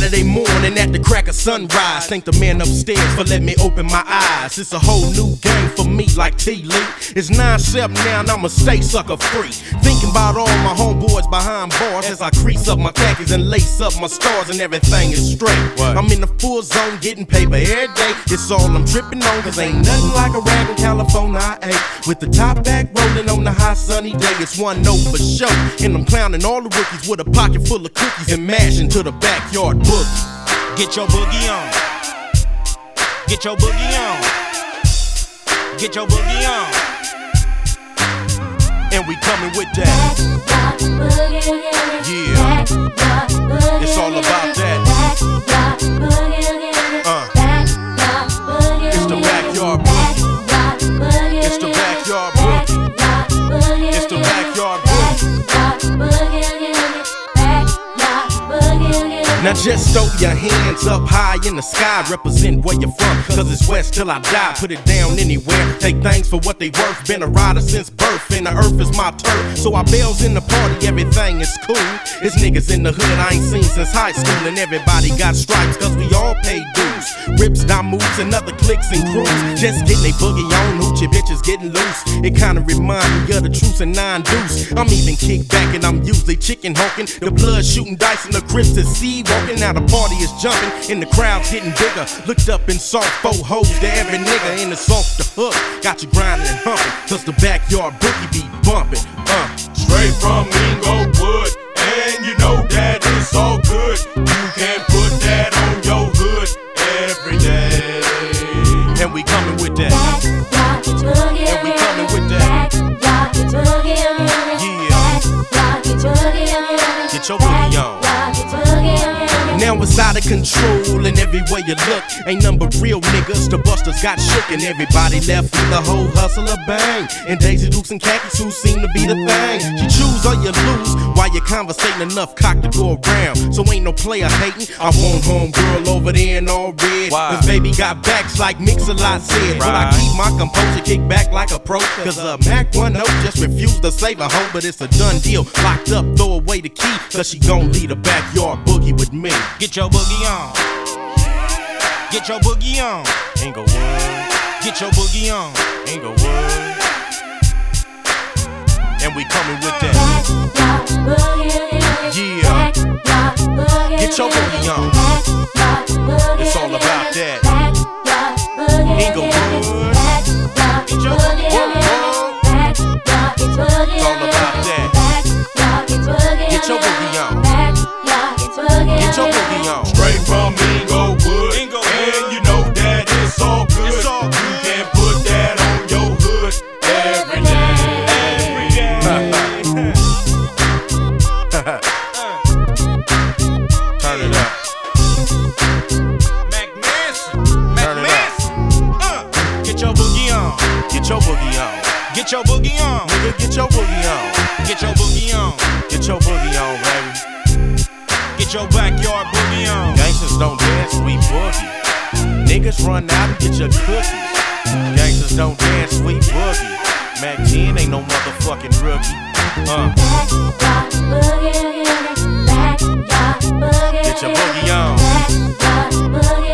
Saturday morning at the crack of sunrise. Thank the man upstairs for letting me open my eyes. It's a whole new game for me like T-Lee. It's 9-7 now and I'ma stay sucker free. Thinking about all my homeboys behind bars as I crease up my khakis and lace up my stars and everything is straight. What? I'm in the full zone getting paper every day. It's all I'm tripping on, cause ain't nothing like a rag in California I ate. With the top back rolling on the hot sunny day. It's 1-0 for sure. And I'm clowning all the rookies with a pocket full of cookies and mashing to the backyard boogie. Get your boogie on. Get your boogie on. Get your boogie on. And we coming with that. Yeah. It's all about that. It's the backyard boogie. It's the backyard boogie. It's the backyard boogie. Now just throw your hands up high in the sky. Represent where you're from, cause it's west till I die. Put it down anywhere, take things for what they worth. Been a rider since birth, and the earth is my turf. So I bells in the party, everything is cool. It's niggas in the hood I ain't seen since high school. And everybody got stripes, cause we all pay dues. Rips, dime moves, and other clicks and crews. Just getting they boogie on, hoochie bitches getting loose. It kinda remind me of the truce and 9 deuce. I'm even kicked back and I'm usually chicken honking. The blood shooting dice and the crips to see walking. Now the party is jumping and the crowd's getting bigger. Looked up and saw 4 hoes to every nigga. And it's off the hook, got you grinding and humping. Cause the backyard boogie be bumping. Straight from Inglewood, and you know that it's all good. You can put that on your hood every day. And we coming with that. And we coming with that. Yeah. Get your boogie on. Now it's out of control, and everywhere you look, ain't none but real niggas. The busters got shook, and everybody left with the whole hustle of bang. And Daisy Dukes and khakis who seem to be the thing. You choose or you lose, while you're conversating enough cock to go around. So ain't no player hating. I want homegirl over there in all red. Cause baby got backs like Mix-a-Lot said. But I keep my composure, kick back like a pro. Cause Mac 1-0 just refused to save a hoe, but it's a done deal. Locked up, throw away the key, cause she gon' lead a backyard boogie with me. Get your boogie on. Get your boogie on. Inglewood. Get your boogie on. Inglewood. And we coming with that. Yeah. Get your boogie on. It's all about that. Inglewood. Get your boogie on. It's all about that. Get your boogie on. Get your boogie on. Straight from Inglewood, and you know that it's all good. It's all good. You can put that on your hood every day. Turn it up. Mac Manson. Get your boogie on. Get your boogie on. Get your boogie on. Nigga, get your boogie on. Get your boogie on. Get your boogie on, baby. Get your backyard boogie on. Gangsters don't dance, we boogie. Niggas run out and get your cookies. Gangsters don't dance, we boogie. Mac 10 ain't no motherfucking rookie. Get your boogie on.